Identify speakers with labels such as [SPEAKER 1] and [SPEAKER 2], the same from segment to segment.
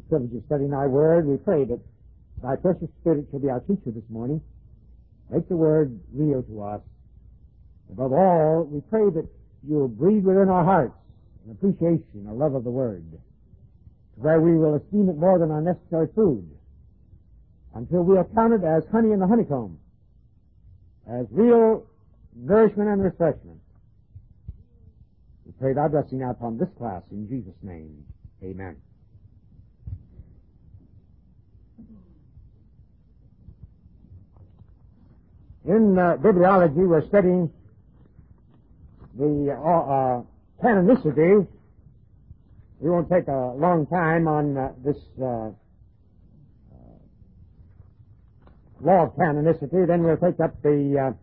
[SPEAKER 1] privilege of studying thy word. We pray that thy precious Spirit shall be our teacher this morning. Make the word real to us. Above all, we pray that you'll breathe within our hearts an appreciation, a love of the word, to where we will esteem it more than our necessary food, until we are counted as honey in the honeycomb, as real nourishment and refreshment. We pray thy blessing now upon this class in Jesus' name. Amen. In bibliology, we're studying the canonicity. We won't take a long time on this law of canonicity. Then we'll take up the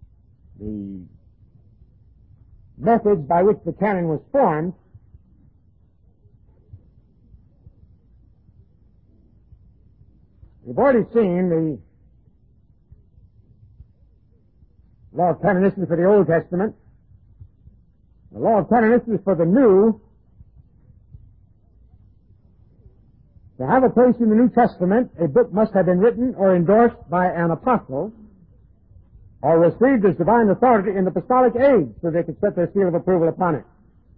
[SPEAKER 1] methods by which the canon was formed. We've already seen the law of canonicity for the Old Testament. The law of canonicity for the New. To have a place in the New Testament, a book must have been written or endorsed by an apostle or received as divine authority in the apostolic age so they could set their seal of approval upon it.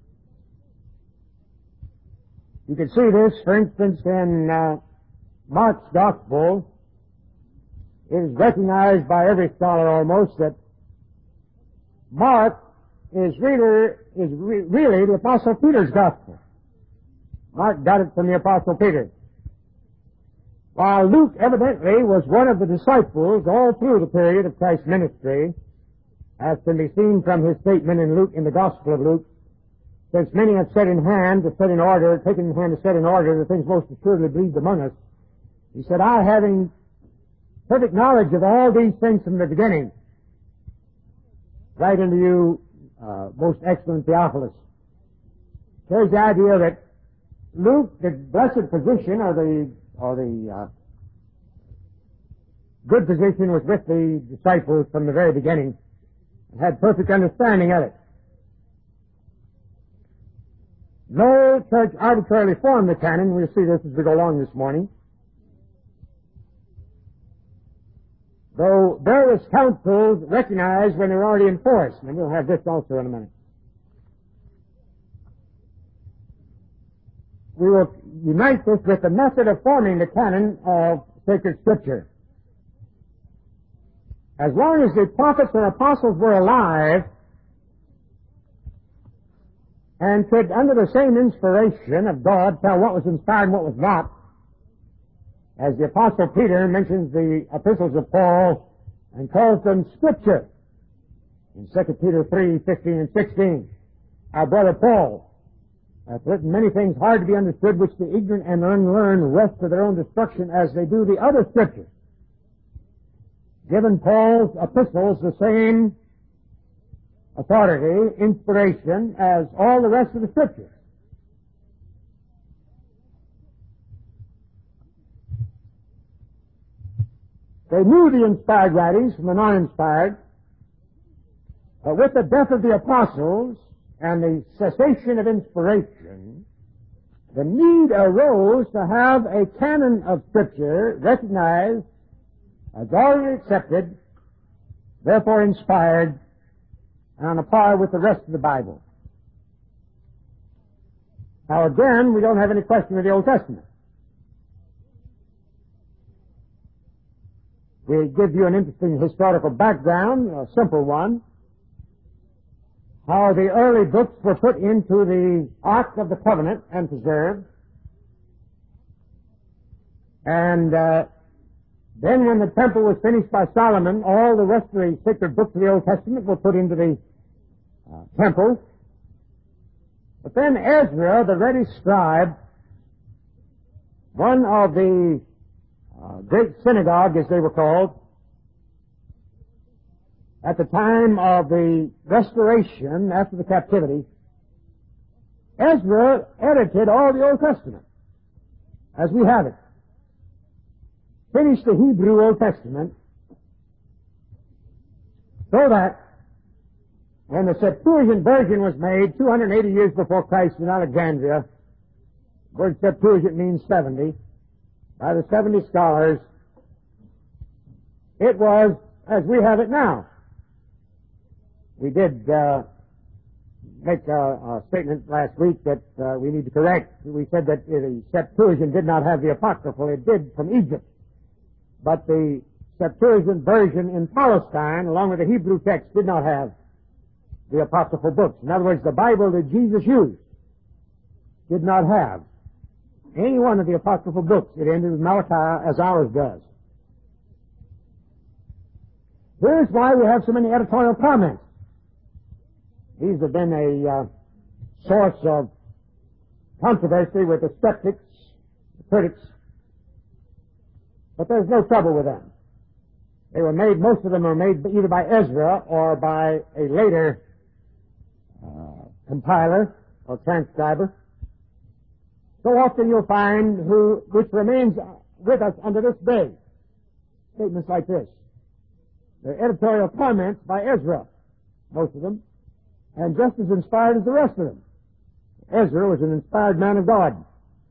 [SPEAKER 1] You can see this, for instance, in Mark's Gospel. It is recognized by every scholar almost that Mark is really the Apostle Peter's Gospel. Mark got it from the Apostle Peter. While Luke evidently was one of the disciples all through the period of Christ's ministry, as can be seen from his statement in the Gospel of Luke, since many have taken in hand to set in order the things most assuredly believed among us, he said, I, having perfect knowledge of all these things from the beginning, write unto you, most excellent Theophilus. There's the idea that Luke, the blessed position, or the good position, was with the disciples from the very beginning and had perfect understanding of it. No church arbitrarily formed the canon. We'll see this as we go along this morning. Though various councils recognized when they were already in force. And we'll have this also in a minute. We will unite this with the method of forming the canon of sacred Scripture. As long as the prophets and apostles were alive and could, under the same inspiration of God, tell what was inspired and what was not, as the Apostle Peter mentions the epistles of Paul and calls them Scripture in 2 Peter 3:15 and 16. Our brother Paul hath written many things hard to be understood, which the ignorant and unlearned wrest to their own destruction, as they do the other Scriptures. Given Paul's epistles the same authority, inspiration, as all the rest of the Scriptures. They knew the inspired writings from the non-inspired, but with the death of the apostles and the cessation of inspiration, the need arose to have a canon of Scripture recognized as already accepted, therefore inspired, and on a par with the rest of the Bible. Now again, we don't have any question of the Old Testament. We give you an interesting historical background, a simple one, how the early books were put into the Ark of the Covenant and preserved. And then when the temple was finished by Solomon, all the rest of the sacred books of the Old Testament were put into the temple. But then Ezra, the ready scribe, one of the great synagogue, as they were called, at the time of the restoration after the captivity, Ezra edited all the Old Testament as we have it. Finished the Hebrew Old Testament so that when the Septuagint version was made 280 years before Christ in Alexandria, The word Septuagint means 70. By the 70 scholars, it was as we have it now. We did make a statement last week that we need to correct. We said that the Septuagint did not have the Apocryphal. It did from Egypt. But the Septuagint version in Palestine, along with the Hebrew text, did not have the Apocryphal books. In other words, the Bible that Jesus used did not have any one of the Apocryphal books. It ended with Malachi as ours does. Here's why we have so many editorial comments. These have been a source of controversy with the skeptics, the critics, but there's no trouble with them. They were made, most of them were made either by Ezra or by a later compiler or transcriber. So often you'll find which remains with us under this day, statements like this. They're editorial comments by Ezra, most of them, and just as inspired as the rest of them. Ezra was an inspired man of God.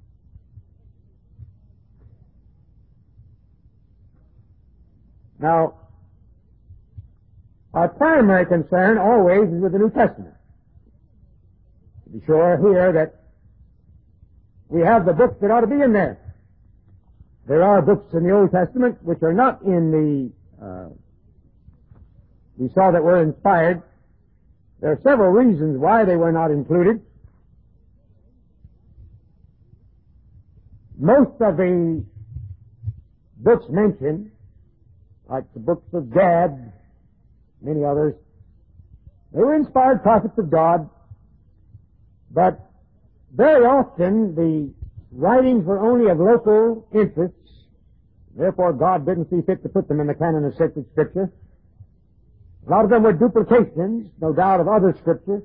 [SPEAKER 1] Now, our primary concern always is with the New Testament. To be sure here that we have the books that ought to be in there. There are books in the Old Testament which are not in the, we saw that were inspired. There are several reasons why they were not included. Most of the books mentioned, like the books of Gad, many others, they were inspired prophets of God, but very often the writings were only of local interests. Therefore, God didn't see fit to put them in the canon of sacred Scripture. A lot of them were duplications, no doubt, of other Scriptures.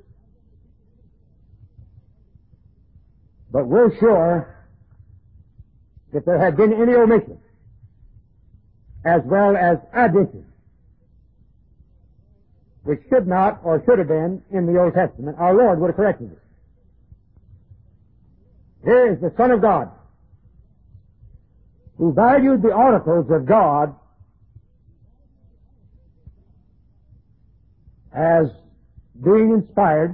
[SPEAKER 1] But we're sure that there had been any omission, as well as addition, which should not or should have been in the Old Testament, our Lord would have corrected it. Here is the Son of God, who valued the oracles of God as being inspired,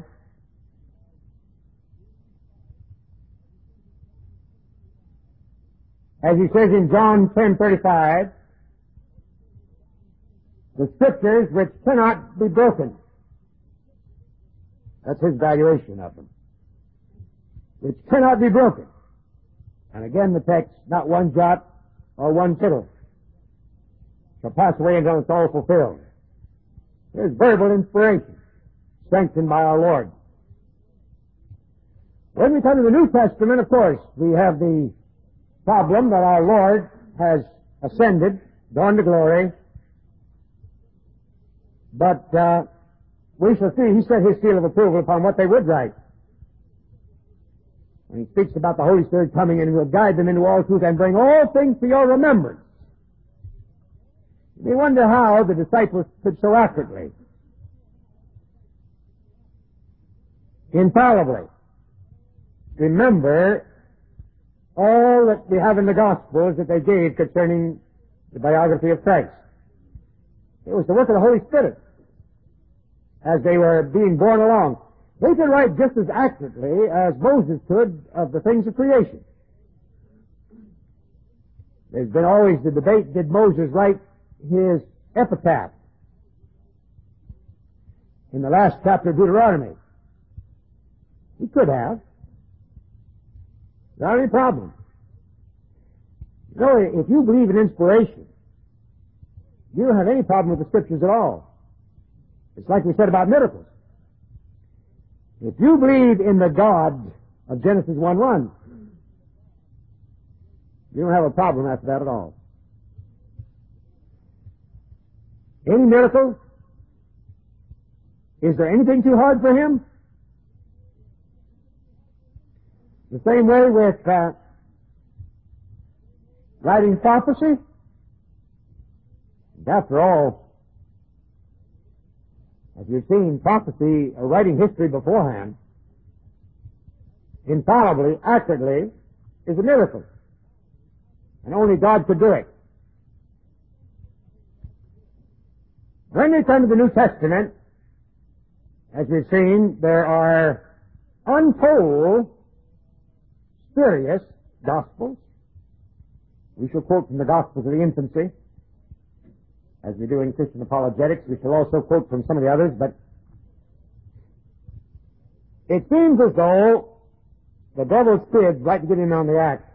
[SPEAKER 1] as he says in John 10:35, the Scriptures which cannot be broken. That's his valuation of them. Which cannot be broken. And again the text, not one jot or one tittle shall pass away until it's all fulfilled. There's verbal inspiration, strengthened by our Lord. When we come to the New Testament, of course, we have the problem that our Lord has ascended, gone to glory, but we shall see, he set his seal of approval upon what they would write. When he speaks about the Holy Spirit coming and will guide them into all truth and bring all things to your remembrance. You may wonder how the disciples could so accurately, infallibly, remember all that we have in the Gospels that they gave concerning the biography of Christ. It was the work of the Holy Spirit as they were being borne along. They could write just as accurately as Moses could of the things of creation. There's been always the debate, did Moses write his epitaph in the last chapter of Deuteronomy? He could have. Without any problem. You know, if you believe in inspiration, you don't have any problem with the Scriptures at all. It's like we said about miracles. If you believe in the God of Genesis 1:1, you don't have a problem after that at all. Any miracle? Is there anything too hard for him? The same way with writing prophecy. After all, as you've seen, prophecy, or writing history beforehand, infallibly, accurately, is a miracle. And only God could do it. When we come to the New Testament, as we've seen, there are untold spurious Gospels. We shall quote from the Gospels of the infancy, as we do in Christian apologetics. We shall also quote from some of the others, but it seems as though the devil's kids like to get in on the act.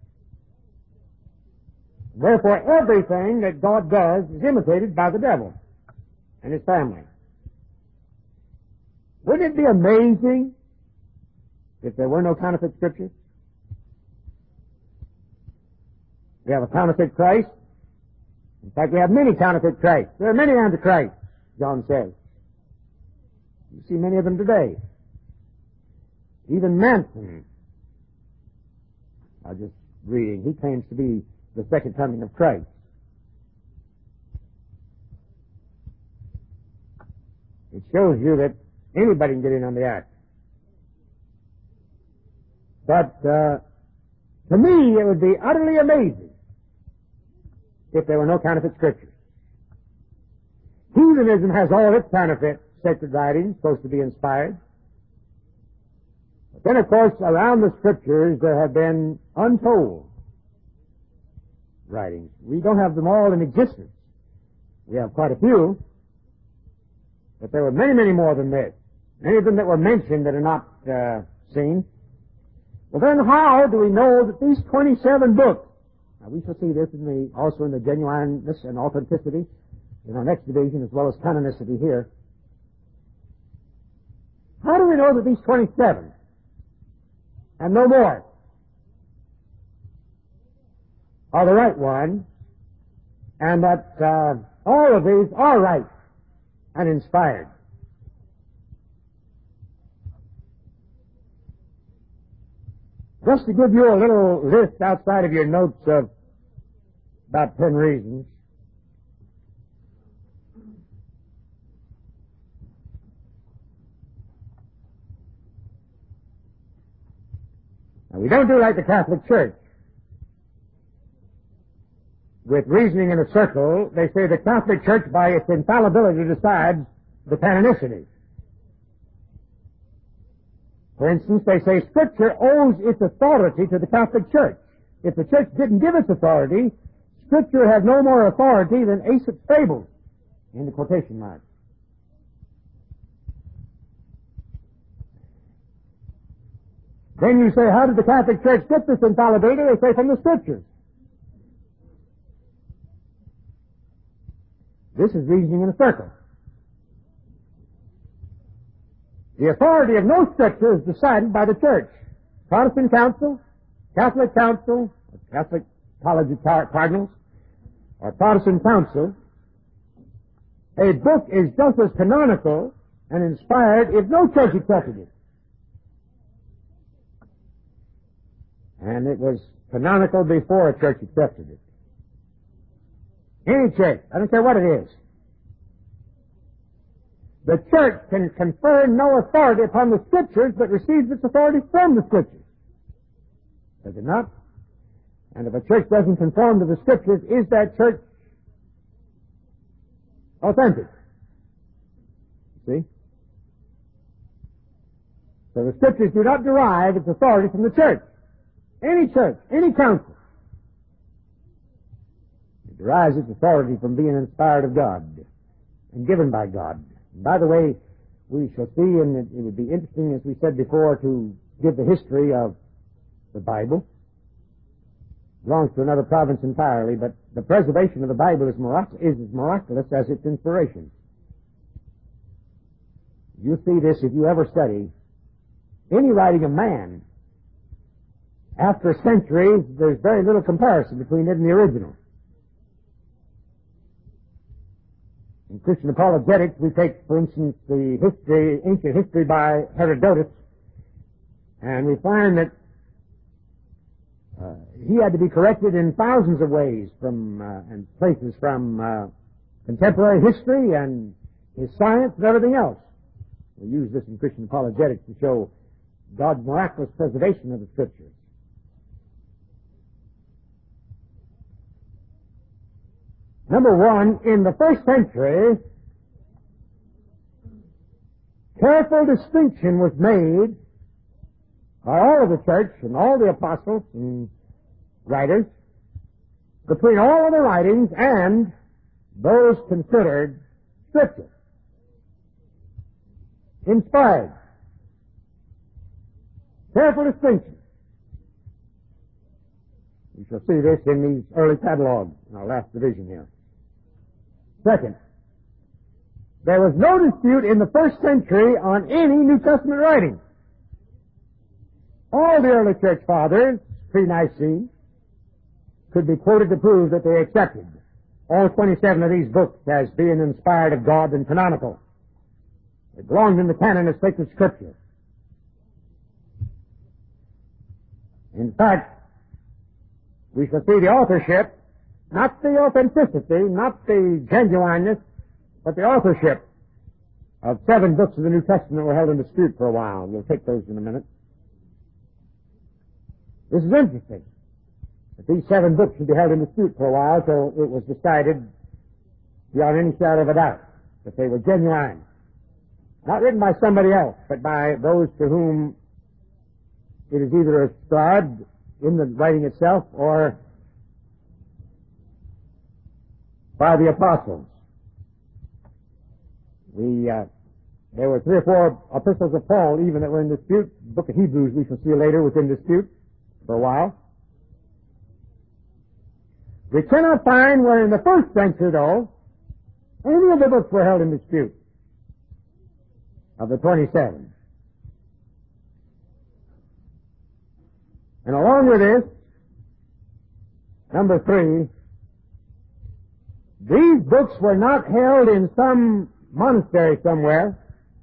[SPEAKER 1] Therefore, everything that God does is imitated by the devil and his family. Wouldn't it be amazing if there were no counterfeit scriptures? We have a counterfeit Christ. In fact, we have many counterfeit Christs. There are many antichrists, John says. You see many of them today. Even Manson, I was just reading, he claims to be the second coming of Christ. It shows you that anybody can get in on the act. But to me, it would be utterly amazing if there were no counterfeit scriptures. Heathenism has all its counterfeit sacred writings, supposed to be inspired. But then, of course, around the scriptures there have been untold writings. We don't have them all in existence. We have quite a few, but there were many, many more than this. Many of them that were mentioned that are not seen. Well, then how do we know that these 27 books, now we shall see this also in the genuineness and authenticity in our next division, as well as canonicity here. How do we know that these 27 and no more are the right ones, and that all of these are right and inspired? Just to give you a little list outside of your notes of about 10 reasons. Now, we don't do like the Catholic Church. With reasoning in a circle, they say the Catholic Church, by its infallibility, decides the canonicity. For instance, they say Scripture owes its authority to the Catholic Church. If the Church didn't give its authority, Scripture had no more authority than Aesop's fables, in the quotation marks. Then you say, how did the Catholic Church get this infallibility? They say from the Scriptures. This is reasoning in a circle. The authority of no Scripture is decided by the Church. Protestant Council, Catholic Council, Catholic College of Cardinals, or Protestant Council. A book is just as canonical and inspired if no church accepted it. And it was canonical before a church accepted it. Any church, I don't care what it is. The church can confer no authority upon the Scriptures, but receives its authority from the Scriptures. Does it not? And if a church doesn't conform to the Scriptures, is that church authentic? See? So the Scriptures do not derive its authority from the church. Any church, any council. It derives its authority from being inspired of God and given by God. And by the way, we shall see, and it would be interesting, as we said before, to give the history of the Bible. It belongs to another province entirely, but the preservation of the Bible is as miraculous as its inspiration. You'll see this if you ever study any writing of man. After centuries, there's very little comparison between it and the original. In Christian apologetics, we take, for instance, the ancient history by Herodotus, and we find that he had to be corrected in thousands of ways and places from contemporary history and his science and everything else. We use this in Christian apologetics to show God's miraculous preservation of the Scriptures. Number one, in the first century, careful distinction was made by all of the church and all the apostles and writers between all of the writings and those considered Scripture. Inspired. Careful distinction. We shall see this in these early catalogs in our last division here. Second, there was no dispute in the first century on any New Testament writing. All the early church fathers, pre-Nicene, could be quoted to prove that they accepted all 27 of these books as being inspired of God and canonical. They belonged in the canon of sacred Scripture. In fact, we shall see the authorship, not the authenticity, not the genuineness, but the authorship of 7 books of the New Testament were held in dispute for a while. We'll take those in a minute. This is interesting, that these 7 books should be held in dispute for a while, so it was decided beyond any shadow of a doubt that they were genuine. Not written by somebody else, but by those to whom it is either ascribed in the writing itself or by the apostles. There were 3 or 4 epistles of Paul even that were in dispute. The book of Hebrews, we shall see later, was in dispute for a while. We cannot find where in the first century, though, any of the books were held in dispute of the 27. And along with this, number 3, these books were not held in some monastery somewhere,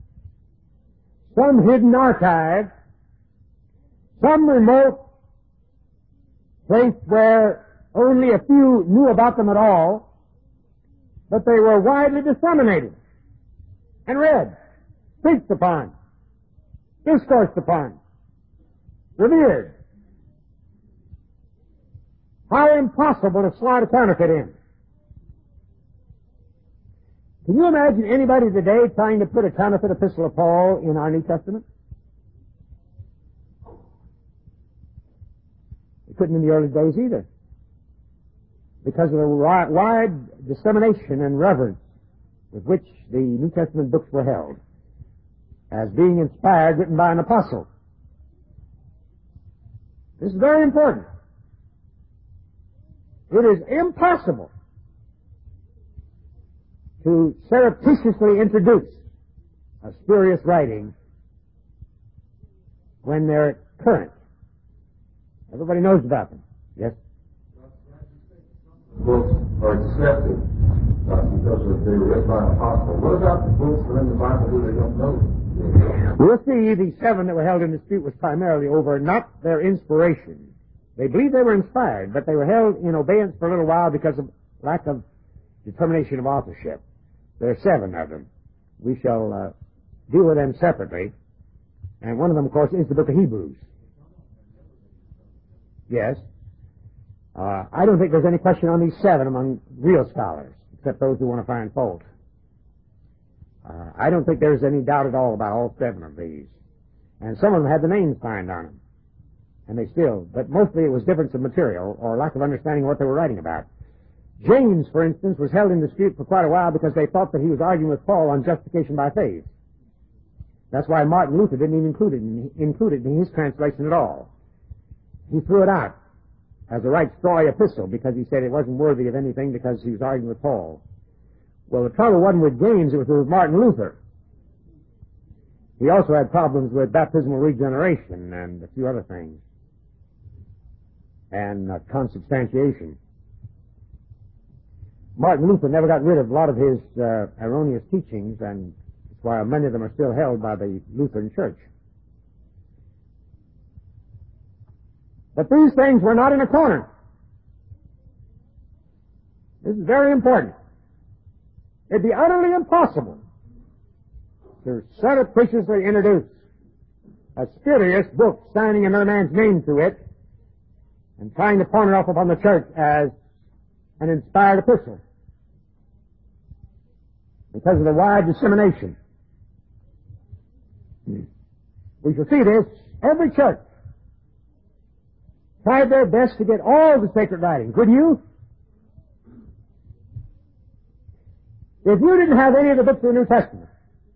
[SPEAKER 1] some hidden archive, some remote place where only a few knew about them at all, but they were widely disseminated and read, preached upon, discoursed upon, revered. How impossible to slide a counterfeit in. Can you imagine anybody today trying to put a counterfeit epistle of Paul in our New Testament? They couldn't in the early days either, because of the wide dissemination and reverence with which the New Testament books were held as being inspired, written by an apostle. This is very important. It is impossible to surreptitiously introduce a spurious writing when they're current. Everybody knows about them. Yes?
[SPEAKER 2] Books are accepted because they were written by an apostle. What about the books that are in the Bible who they don't know?
[SPEAKER 1] We'll see the 7 that were held in dispute was primarily over not their inspiration. They believed they were inspired, but they were held in abeyance for a little while because of lack of determination of authorship. There are 7 of them. We shall deal with them separately. And one of them, of course, is the book of Hebrews. Yes. I don't think there's any question on these 7 among real scholars, except those who want to find fault. I don't think there's any doubt at all about all 7 of these. And some of them had the names signed on them. And they still, but mostly it was difference of material or lack of understanding what they were writing about. James, for instance, was held in dispute for quite a while because they thought that he was arguing with Paul on justification by faith. That's why Martin Luther didn't even include it in his translation at all. He threw it out as a right strawy epistle because he said it wasn't worthy of anything because he was arguing with Paul. Well, the trouble wasn't with James, it was with Martin Luther. He also had problems with baptismal regeneration and a few other things. And consubstantiation. Martin Luther never got rid of a lot of his erroneous teachings, and that's why many of them are still held by the Lutheran Church. But these things were not in a corner. This is very important. It'd be utterly impossible to surreptitiously introduce a spurious book signing another man's name to it and trying to pawn it off upon the church as an inspired epistle. because of the wide dissemination. We shall see this. Every church tried their best to get all the sacred writings. Would you? If you didn't have any of the books of the New Testament,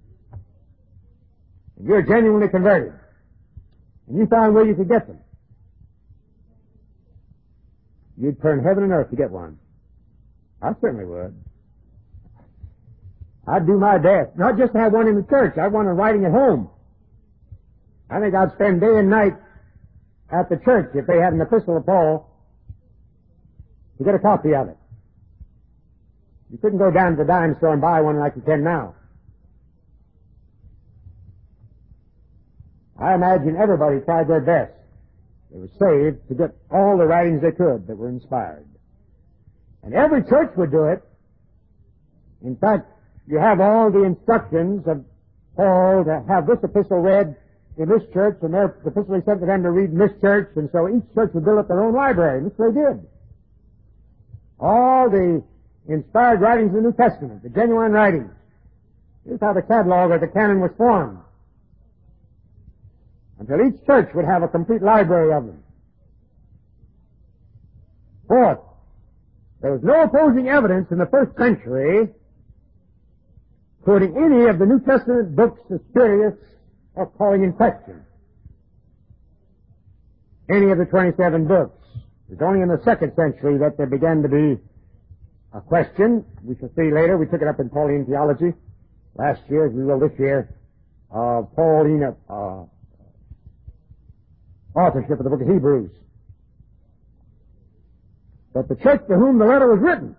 [SPEAKER 1] and you're genuinely converted, and you found where you could get them, you'd turn heaven and earth to get one. I certainly would. I'd do my best. Not just to have one in the church. I'd want a writing at home. I think I'd spend day and night at the church if they had an epistle of Paul to get a copy of it. You couldn't go down to the dime store and buy one like you can now. I imagine everybody tried their best. They were saved to get all the writings they could that were inspired. And every church would do it. In fact, you have all the instructions of Paul to have this epistle read in this church, and their epistle he sent to them to read in this church, and so each church would build up their own library, and this they did. All the inspired writings of the New Testament, the genuine writings. Here's how the catalog or the canon was formed. Until each church would have a complete library of them. Fourth, there was no opposing evidence in the first century putting any of the New Testament books as serious or calling in question any of the 27 books. It was only in the second century that there began to be a question. We shall see later. We took it up in Pauline theology last year, as we will this year, of Pauline authorship of the book of Hebrews. That the church to whom the letter was written,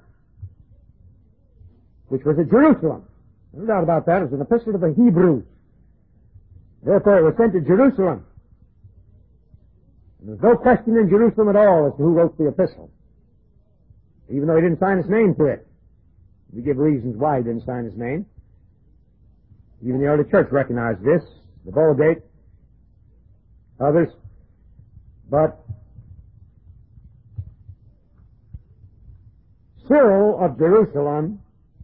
[SPEAKER 1] which was at Jerusalem, no doubt about that, it was an epistle to the Hebrews. Therefore it was sent to Jerusalem. And there's no question in Jerusalem at all as to who wrote the epistle, even though he didn't sign his name to it. We give reasons why he didn't sign his name. Even the early church recognized this, the Vulgate, others. But Cyril of Jerusalem,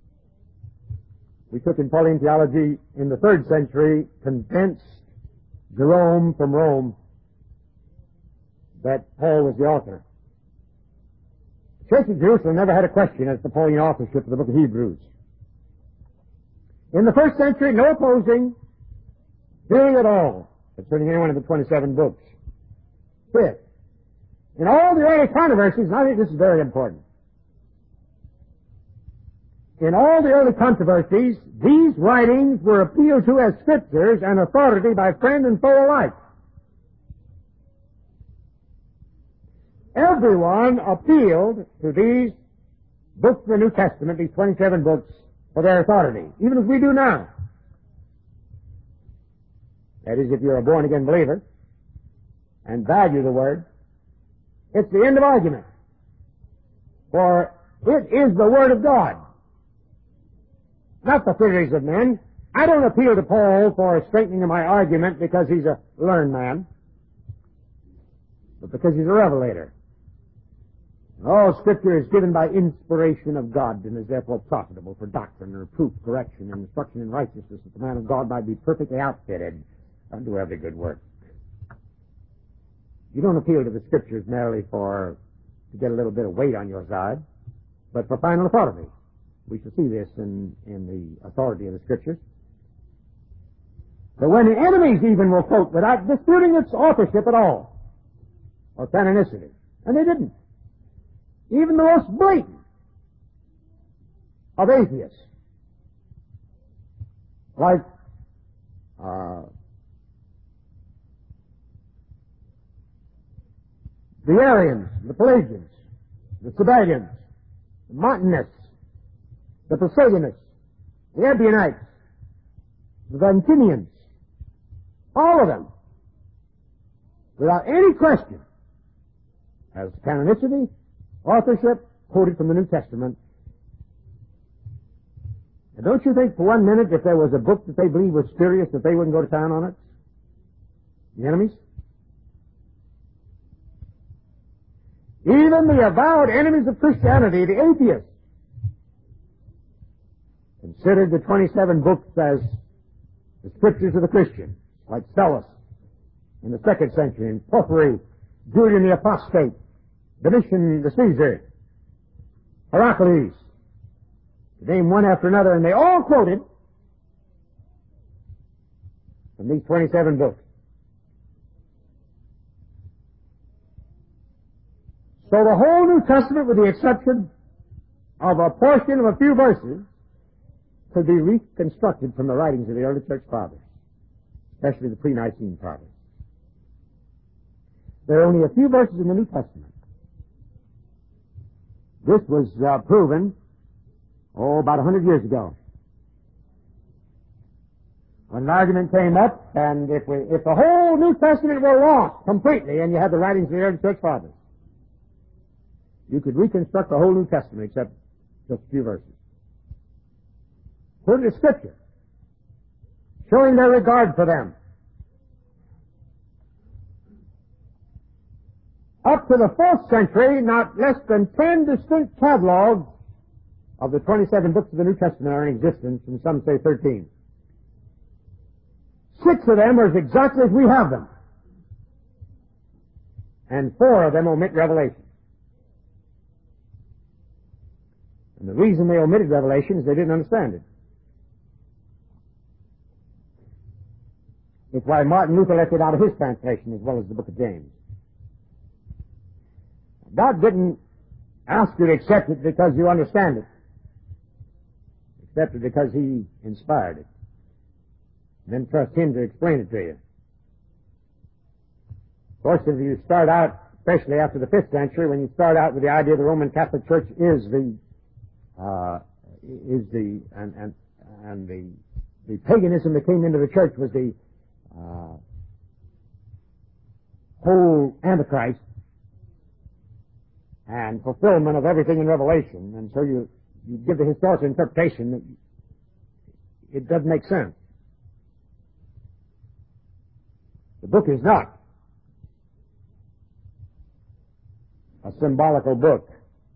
[SPEAKER 1] we took in Pauline theology in the 3rd century, convinced Jerome from Rome that Paul was the author. The Church of Jerusalem never had a question as to Pauline authorship of the book of Hebrews. In the 1st century, no opposing feeling at all concerning any one of the 27 books. Fifth, in all the early controversies, and I think this is very important, in all the early controversies, these writings were appealed to as scriptures and authority by friend and foe alike. Everyone appealed to these books of the New Testament, these 27 books, for their authority, even as we do now. That is, if you're a born-again believer and value the Word, it's the end of argument. For it is the Word of God, not the theories of men. I don't appeal to Paul for strengthening of my argument because he's a learned man, but because he's a revelator. All Scripture is given by inspiration of God and is therefore profitable for doctrine, reproof, correction, and instruction in righteousness, that the man of God might be perfectly outfitted unto every good work. You don't appeal to the Scriptures merely to get a little bit of weight on your side, but for final authority. We shall see this in the authority of the Scriptures. But when the enemies even will quote without disputing its authorship at all, or canonicity, and they didn't. Even the most blatant of atheists, like the Arians, the Pelagians, the Sabellians, the Montanists, the Priscillianists, the Ebionites, the Valentinians, all of them, without any question, as to canonicity, authorship, quoted from the New Testament. And don't you think for one minute if there was a book that they believed was spurious that they wouldn't go to town on it? The enemies? Even the avowed enemies of Christianity, the atheists, can considered the 27 books as the scriptures of the Christian, like Psellus in the 2nd century, and Porphyry, Julian the Apostate, Domitian the Caesar, Heracles, to name one after another, and they all quoted from these 27 books. So the whole New Testament, with the exception of a portion of a few verses, could be reconstructed from the writings of the early church fathers, especially the pre-Nicene fathers. There are only a few verses in the New Testament. This was proven, about 100 years ago, when an argument came up, and if the whole New Testament were lost completely, and you had the writings of the early church fathers, you could reconstruct the whole New Testament except just a few verses. Put it to Scripture, showing their regard for them. Up to the 4th century, not less than 10 distinct catalogs of the 27 books of the New Testament are in existence, and some say 13. 6 of them are exactly as we have them, and 4 of them omit Revelation. And the reason they omitted Revelation is they didn't understand it. It's why Martin Luther left it out of his translation as well as the book of James. God didn't ask you to accept it because you understand it. Accept it because He inspired it. And then trust Him to explain it to you. Of course, if you start out, especially after the 5th century, when you start out with the idea the Roman Catholic Church is the paganism that came into the church was the whole Antichrist and fulfillment of everything in Revelation, and so you give the historical interpretation that it doesn't make sense. The book is not a symbolical book.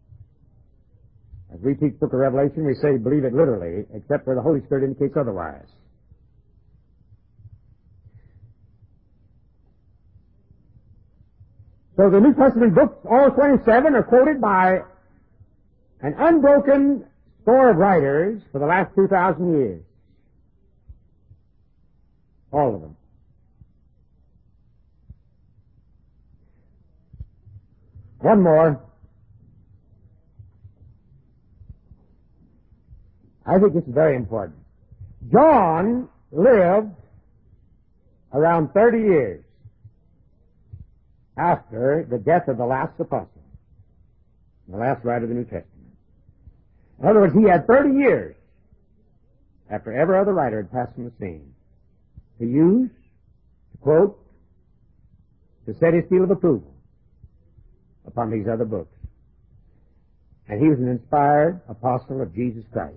[SPEAKER 1] As we teach the book of Revelation, we say believe it literally, except where the Holy Spirit indicates otherwise. So the New Testament books, all 27, are quoted by an unbroken score of writers for the last 2,000 years. All of them. One more. I think this is very important. John lived around 30 years after the death of the last apostle, the last writer of the New Testament. In other words, he had 30 years after every other writer had passed from the scene to use, to quote, to set his seal of approval upon these other books. And he was an inspired apostle of Jesus Christ.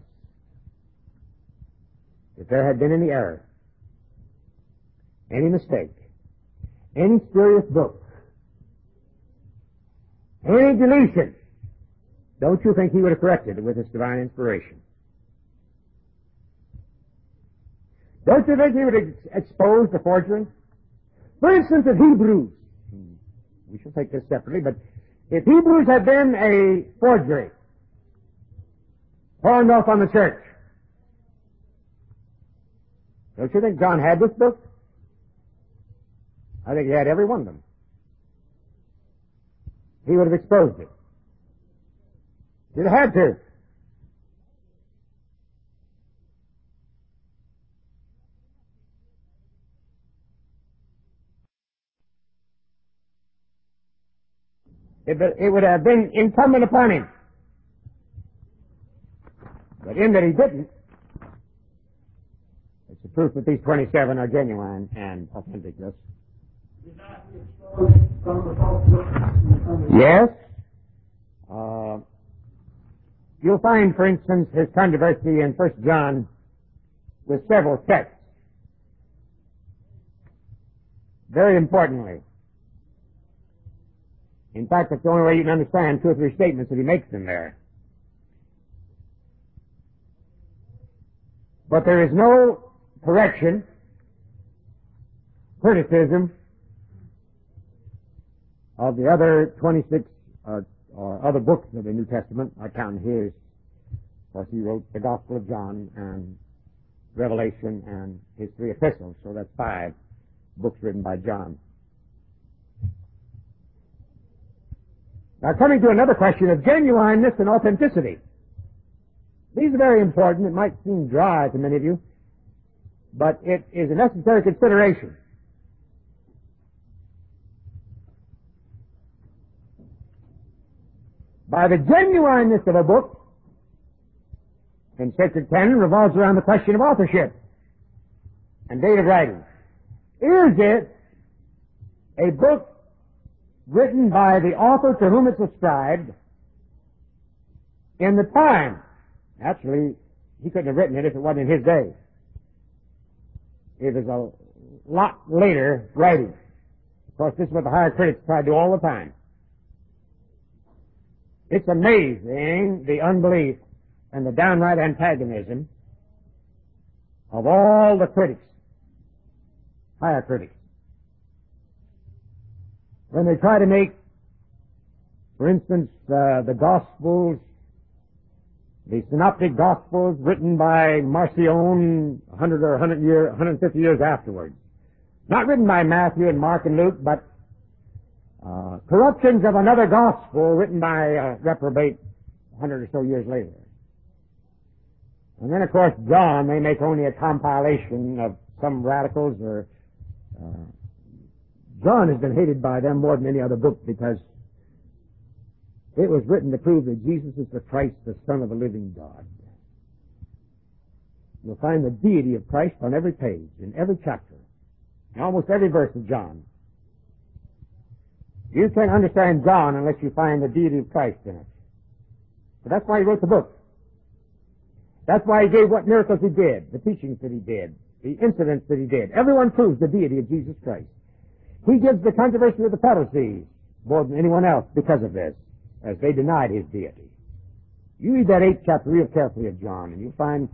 [SPEAKER 1] If there had been any error, any mistake, any spurious book, any deletion, don't you think he would have corrected it with his divine inspiration? Don't you think he would have exposed the forgery? For instance, if Hebrews, we shall take this separately, but if Hebrews had been a forgery, pawned off on the church, don't you think John had this book? I think he had every one of them. He would have exposed it. He'd have had to. It would have been incumbent upon him. But in that he didn't, it's the proof that these 27 are genuine and authentic. Yes? Yes. You'll find, for instance, his controversy in 1 John with several texts. Very importantly. In fact, that's the only way you can understand 2 or 3 statements that he makes in there. But there is no correction, criticism of the other 26 or other books of the New Testament. I count his. Of course, he wrote the Gospel of John and Revelation and his 3 epistles, so that's 5 books written by John. Now, coming to another question of genuineness and authenticity. These are very important. It might seem dry to many of you, but it is a necessary consideration. By the genuineness of a book in sacred canon revolves around the question of authorship and date of writing. Is it a book written by the author to whom it's ascribed in the time? Actually, he couldn't have written it if it wasn't in his day. It was a lot later writing. Of course, this is what the higher critics try to do all the time. It's amazing the unbelief and the downright antagonism of all the critics, higher critics. When they try to make, for instance, the Gospels, the Synoptic Gospels written by Marcion 150 years afterwards. Not written by Matthew and Mark and Luke, but corruptions of another gospel written by reprobate 100 or so years later. And then, of course, John, they make only a compilation of some radicals or... John has been hated by them more than any other book because it was written to prove that Jesus is the Christ, the Son of the living God. You'll find the deity of Christ on every page, in every chapter, in almost every verse of John. You can't understand John unless you find the deity of Christ in it. But that's why he wrote the book. That's why he gave what miracles he did, the teachings that he did, the incidents that he did. Everyone proves the deity of Jesus Christ. He gives the controversy of the Pharisees more than anyone else because of this, as they denied his deity. You read that 8th chapter real carefully of John, and you'll find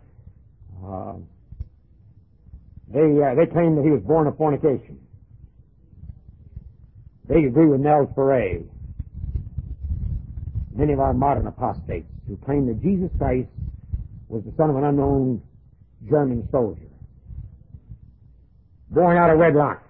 [SPEAKER 1] they claim that he was born of fornication. They agree with Nels Ferre, many of our modern apostates, who claim that Jesus Christ was the son of an unknown German soldier, born out of wedlock,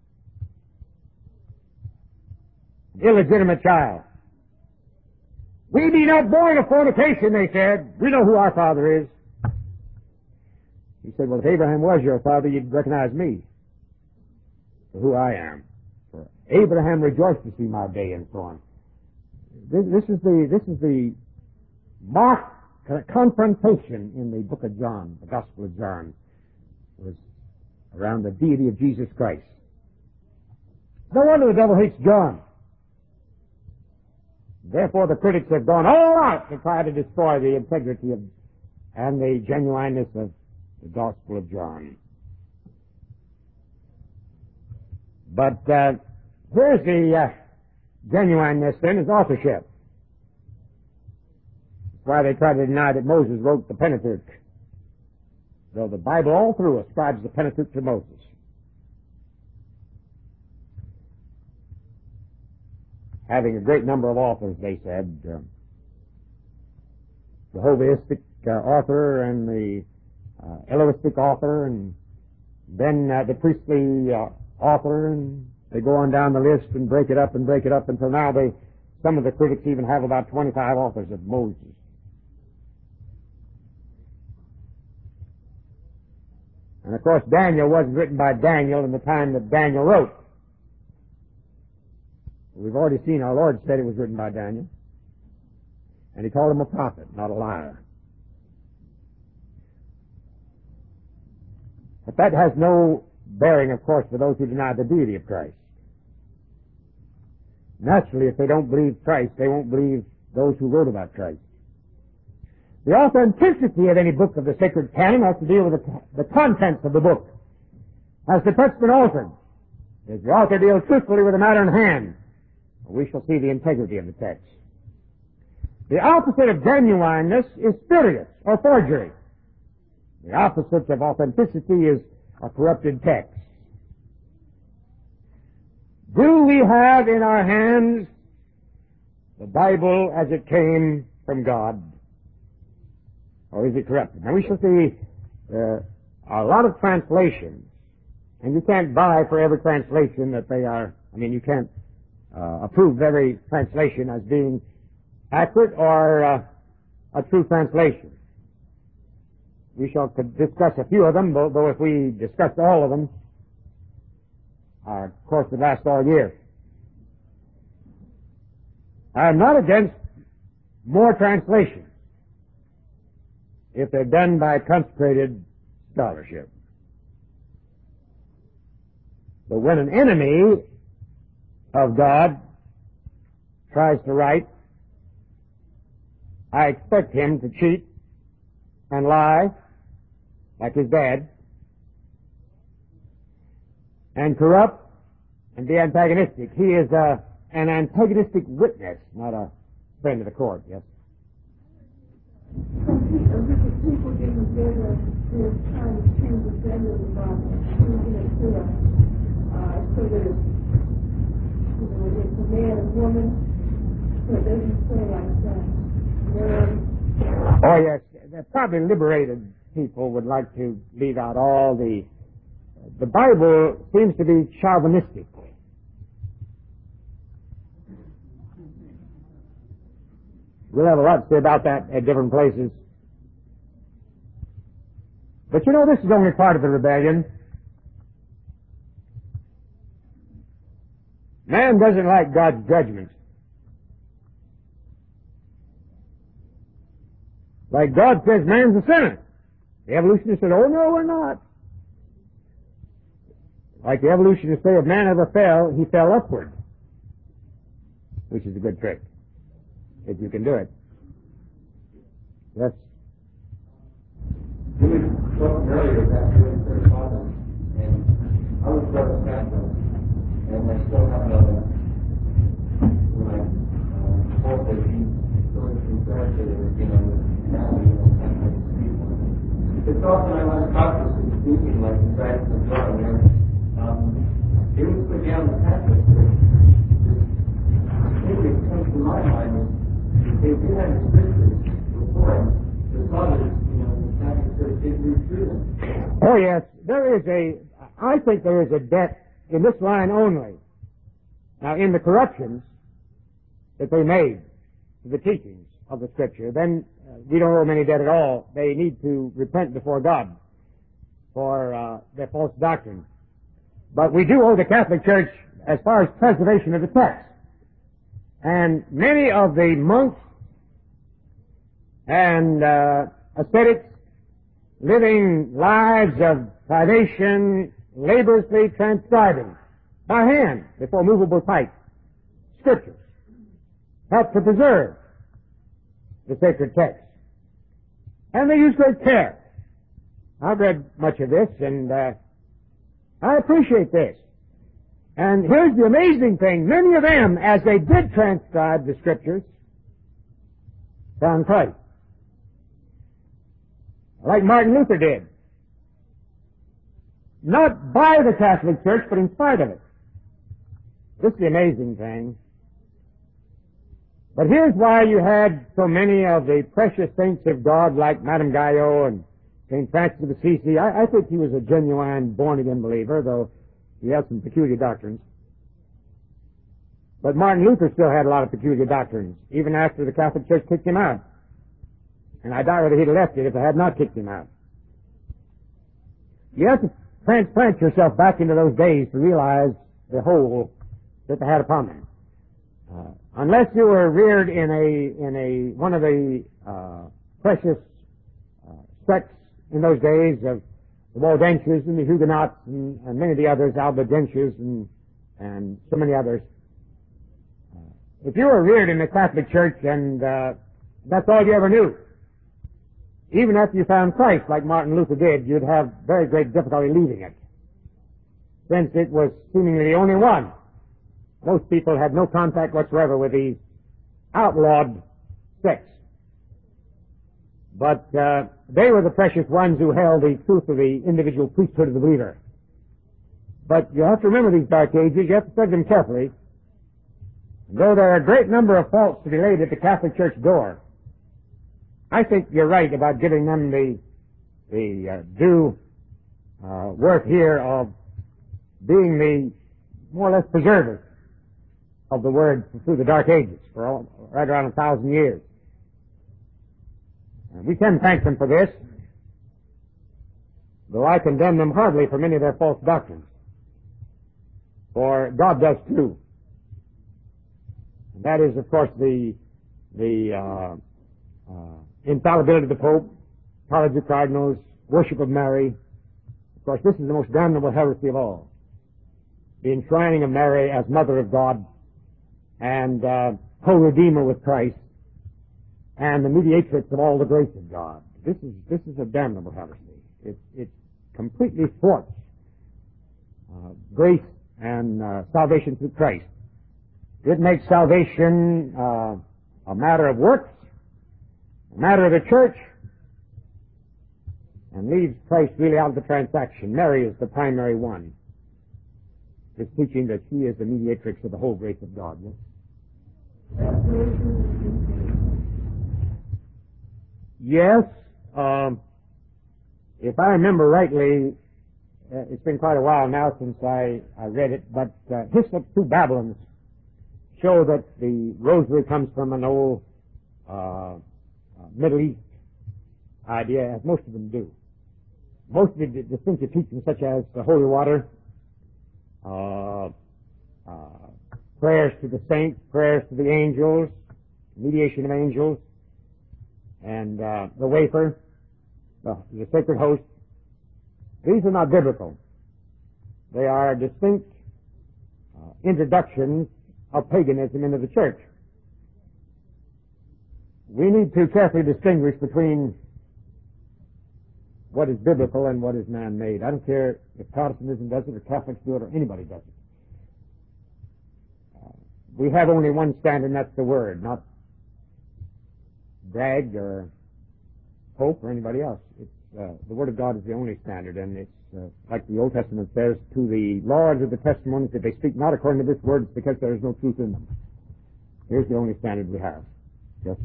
[SPEAKER 1] illegitimate child. We be not born of fornication, they said. We know who our father is. He said, well, if Abraham was your father, you'd recognize me for who I am. For Abraham rejoiced to see my day, and so on. This is the marked confrontation in the book of John, the Gospel of John, was around the deity of Jesus Christ. No wonder the devil hates John. Therefore, the critics have gone all out to try to destroy the integrity of and the genuineness of the Gospel of John. But here's the genuineness then, is authorship. That's why they try to deny that Moses wrote the Pentateuch, though the Bible all through ascribes the Pentateuch to Moses. Having a great number of authors, they said, the Jehovistic author and the Elohistic author, and then the priestly author, and they go on down the list and break it up until now some of the critics even have about 25 authors of Moses. And of course, Daniel wasn't written by Daniel in the time that Daniel wrote. We've already seen our Lord said it was written by Daniel. And he called him a prophet, not a liar. But that has no bearing, of course, for those who deny the deity of Christ. Naturally, if they don't believe Christ, they won't believe those who wrote about Christ. The authenticity of any book of the sacred canon has to deal with the contents of the book. Has the text been altered? Does the author deal truthfully with the matter in hand? We shall see the integrity of the text. The opposite of genuineness is spurious or forgery. The opposite of authenticity is a corrupted text. Do we have in our hands the Bible as it came from God? Or is it corrupted? Now we shall see a lot of translations, and you can't buy for every translation that they are, you can't approve every translation as being accurate or a true translation. We shall discuss a few of them, though if we discussed all of them, our course would last all year. I am not against more translations if they're done by consecrated scholarship. But when an enemy of God tries to write, I expect him to cheat and lie like his dad, and corrupt and be antagonistic. He is an antagonistic witness, not a friend of the court, yes?
[SPEAKER 3] People didn't get they're trying to change the gender of the Bible, changing it to so that it's a man and woman, so it doesn't say like that.
[SPEAKER 1] Oh yes, the probably liberated people would like to leave out all the Bible seems to be chauvinistic. We'll have a lot to say about that at different places. But this is only part of the rebellion. Man doesn't like God's judgment. Like God says, man's a sinner. The evolutionists said, oh no, we're not. Like the evolutionists say, if man ever fell, he fell upward. Which is a good trick. If you can do it. Yes.
[SPEAKER 2] You were talking earlier about doing third father, and I was brought up Catholic, and I still have my hope that he going to confess that now Catholic people. It's often I'm unconsciously speaking like the fact of God, where it was put down the Catholic Church. The thing that comes to my mind is if you had scriptures before the fathers, the Catholic Church didn't read through them.
[SPEAKER 1] Oh yes, I think there is a debt in this line only. Now in the corruptions that they made to the teachings of the Scripture, then we don't owe them any debt at all. They need to repent before God for their false doctrine. But we do owe the Catholic Church as far as preservation of the text. And many of the monks and ascetics living lives of privation, laboriously transcribing by hand before movable type Scriptures help to preserve the sacred text. And they use great care. I've read much of this, and I appreciate this. And here's the amazing thing. Many of them, as they did transcribe the Scriptures, found Christ. Like Martin Luther did. Not by the Catholic Church, but in spite of it. This is the amazing thing. But here's why you had so many of the precious saints of God like Madame Guyot and St. Francis of Assisi. I think he was a genuine born-again believer, though he had some peculiar doctrines. But Martin Luther still had a lot of peculiar doctrines, even after the Catholic Church kicked him out. And I doubt whether he'd have left it if they had not kicked him out. You have to transplant yourself back into those days to realize the hold that they had upon them. Unless you were reared in one of the precious sects in those days of the Waldenses and the Huguenots and many of the others, Albigenses and so many others. If you were reared in the Catholic Church and that's all you ever knew, even after you found Christ, like Martin Luther did, you'd have very great difficulty leaving it, since it was seemingly the only one. Most people had no contact whatsoever with these outlawed sects. But they were the precious ones who held the truth of the individual priesthood of the believer. But you have to remember these dark ages. You have to study them carefully. And though there are a great number of faults to be laid at the Catholic Church door, I think you're right about giving them the due work here of being the more or less preservers of the Word through the dark ages for right around 1,000 years. And we can thank them for this, though I condemn them hardly for many of their false doctrines. For God does too. And that is, of course, the infallibility of the Pope, College of Cardinals, worship of Mary. Of course, this is the most damnable heresy of all. The enshrining of Mary as Mother of God and co-redeemer with Christ and the mediatrix of all the grace of God. This is a damnable heresy. It completely thwarts grace and salvation through Christ. It makes salvation a matter of works, a matter of the church, and leaves Christ really out of the transaction. Mary is the primary one. It's teaching that she is the mediatrix of the whole grace of God. Yes. If I remember rightly, it's been quite a while now since I read it, but Hyslop's Two Babylons show that the rosary comes from an old Middle East idea, as most of them do. Most of the distinctive teachings, such as the holy water, prayers to the saints, prayers to the angels, mediation of angels, and the wafer, the sacred host, these are not biblical. They are distinct introductions of paganism into the church. We need to carefully distinguish between what is biblical and what is man-made. I don't care if Protestantism does it or Catholics do it or anybody does it. We have only one standard, and that's the Word, not Bragg or Pope or anybody else. The Word of God is the only standard, and it's like the Old Testament says, to the Lords of the testimonies, if they speak not according to this Word, it's because there is no truth in them. Here's the only standard we have. Yes?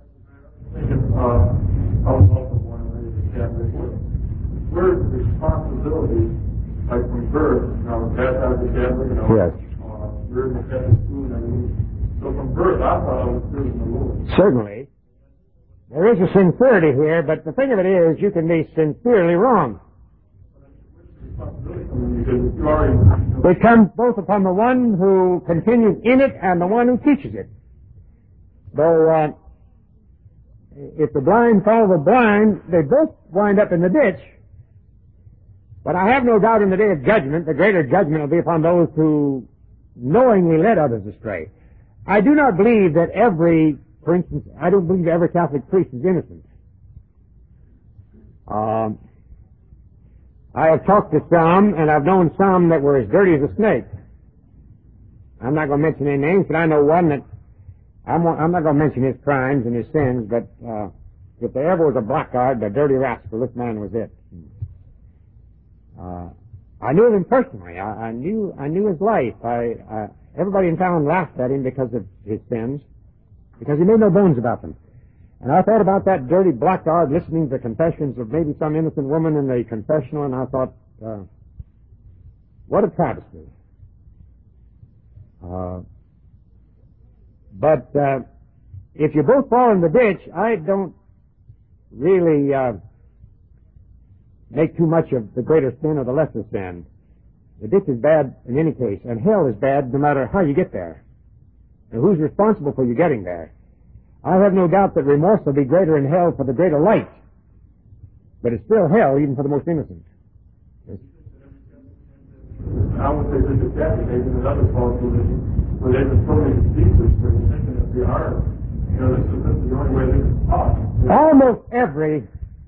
[SPEAKER 4] I was also born and raised a Catholic. Where's the responsibility, like from birth, I was baptized as Catholic,
[SPEAKER 1] yes.
[SPEAKER 4] We're in the Catholic school and everything. So from birth, I thought I was serving the Lord.
[SPEAKER 1] Certainly. There is a sincerity here, but the thing of it is, you can be sincerely wrong. It comes both upon the one who continues in it and the one who teaches it. Though, if the blind follow the blind, they both wind up in the ditch. But I have no doubt in the day of judgment, the greater judgment will be upon those who knowingly led others astray. I do not believe that for instance, I don't believe every Catholic priest is innocent. I have talked to some, and I've known some that were as dirty as a snake. I'm not going to mention any names, but I know one that I'm not going to mention his crimes and his sins, but if there ever was a blackguard, a dirty rascal, this man was it. I knew him personally. I knew his life. Everybody in town laughed at him because of his sins, because he made no bones about them. And I thought about that dirty blackguard listening to the confessions of maybe some innocent woman in the confessional, and I thought, what a travesty. But if you both fall in the ditch, I don't really make too much of the greater sin or the lesser sin. The ditch is bad in any case, and hell is bad no matter how you get there. And who's responsible for you getting there? I have no doubt that remorse will be greater in hell for the greater light. But it's still hell even for the most innocent. Yes.
[SPEAKER 4] I would say there's a Catholic maybe another false religion where they've been totally deceived for thinking that they are. This is the only way they can talk.
[SPEAKER 1] Almost every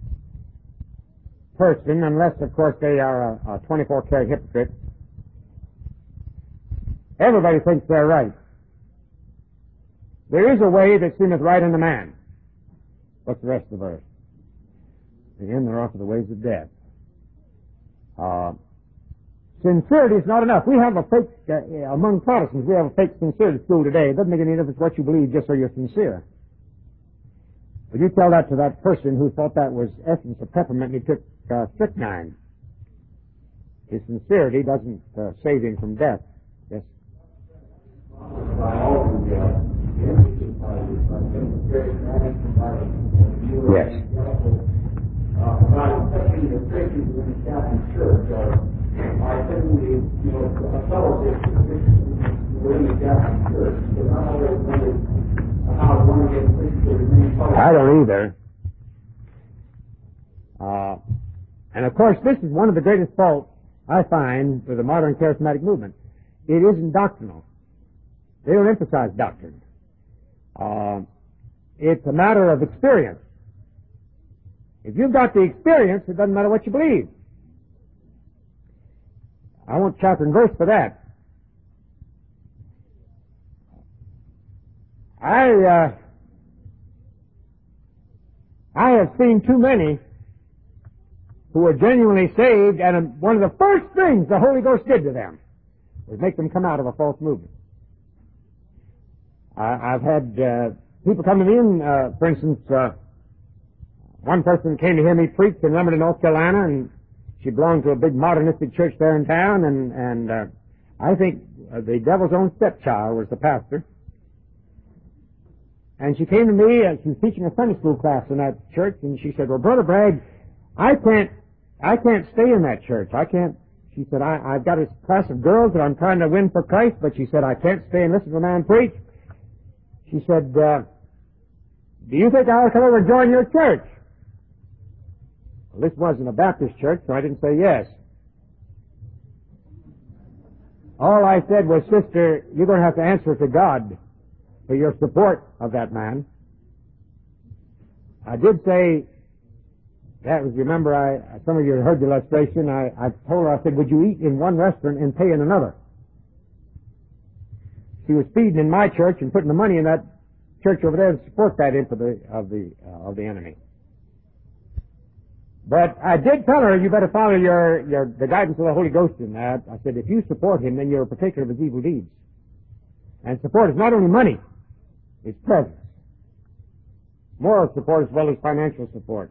[SPEAKER 1] person, unless of course they are a 24-karat hypocrite, everybody thinks they're right. There is a way that seemeth right unto man. What's the rest of the verse? The end thereof are the ways of death. Sincerity is not enough. We have a fake, among Protestants, we have a fake sincerity school today. It doesn't make any difference what you believe, just so you're sincere. But you tell that to that person who thought that was essence of peppermint and he took strychnine. His sincerity doesn't save him from death. Yes? Yes.
[SPEAKER 2] About touching the churches in the Catholic Church, I certainly, a fellowship within the Catholic Church, because I always wondered how one gets Christians in many fellowships.
[SPEAKER 1] I don't either. And of course, this is one of the greatest faults I find with the modern charismatic movement. It isn't doctrinal. They don't emphasize doctrine. It's a matter of experience. If you've got the experience, it doesn't matter what you believe. I want chapter and verse for that. I have seen too many who were genuinely saved, and one of the first things the Holy Ghost did to them was make them come out of a false movement. I've had people come to me, and for instance, one person came to hear me preach in Lumberton, North Carolina, and she belonged to a big modernistic church there in town, and I think the devil's own stepchild was the pastor. And she came to me, she was teaching a Sunday school class in that church, and she said, "Well, Brother Bragg, I can't stay in that church. She said, I've got a class of girls that I'm trying to win for Christ, but she said, I can't stay and listen to a man preach." She said, "Do you think I'll come over and join your church?" Well, this wasn't a Baptist church, so I didn't say yes. All I said was, "Sister, you're going to have to answer to God for your support of that man." I did say, that was, remember, some of you heard the illustration, I told her, I said, "Would you eat in one restaurant and pay in another?" She was feeding in my church and putting the money in that church over there to support that imp of the enemy. But I did tell her, you better follow the guidance of the Holy Ghost in that. I said, if you support him, then you're a partaker of his evil deeds. And support is not only money, it's presence. Moral support as well as financial support.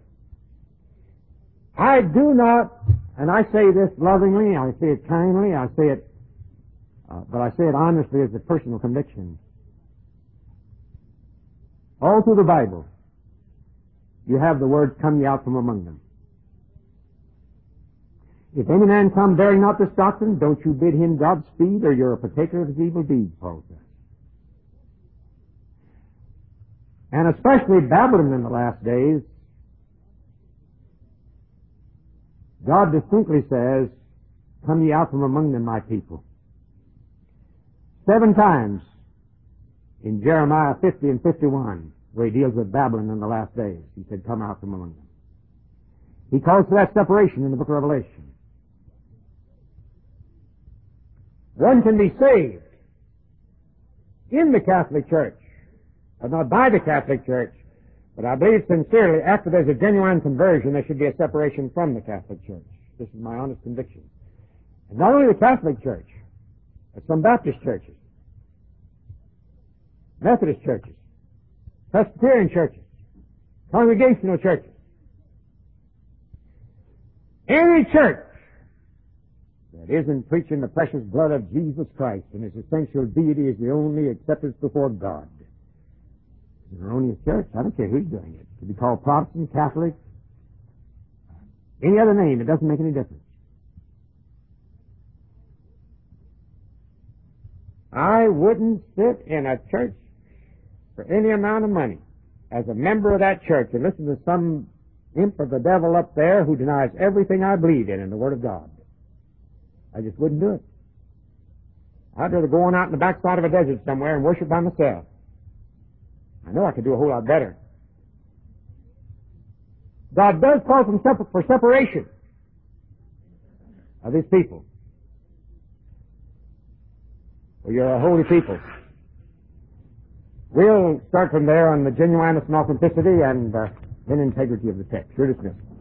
[SPEAKER 1] I do not, and I say this lovingly, I say it kindly, I say it, but I say it honestly as a personal conviction. All through the Bible, you have the words, "Come ye out from among them." If any man come bearing not this doctrine, don't you bid him Godspeed, or you're a partaker of his evil deeds, Paul says. And especially Babylon in the last days, God distinctly says, "Come ye out from among them, my people." 7 times in Jeremiah 50 and 51, where he deals with Babylon in the last days, he said, "Come out from among them." He calls for that separation in the book of Revelation. One can be saved in the Catholic Church, but not by the Catholic Church. But I believe sincerely, after there's a genuine conversion, there should be a separation from the Catholic Church. This is my honest conviction. And not only the Catholic Church, but some Baptist churches, Methodist churches, Presbyterian churches, Congregational churches. Any church that isn't preaching the precious blood of Jesus Christ and his essential deity is the only acceptance before God. It's an erroneous church. I don't care who's doing it. It could be called Protestant, Catholic, any other name. It doesn't make any difference. I wouldn't sit in a church for any amount of money as a member of that church and listen to some imp of the devil up there who denies everything I believe in the Word of God. I just wouldn't do it. I'd rather go on out in the backside of a desert somewhere and worship by myself. I know I could do a whole lot better. God does call for separation of his people. Well, you're a holy people. We'll start from there on the genuineness and authenticity and then integrity of the text. You're dismissed.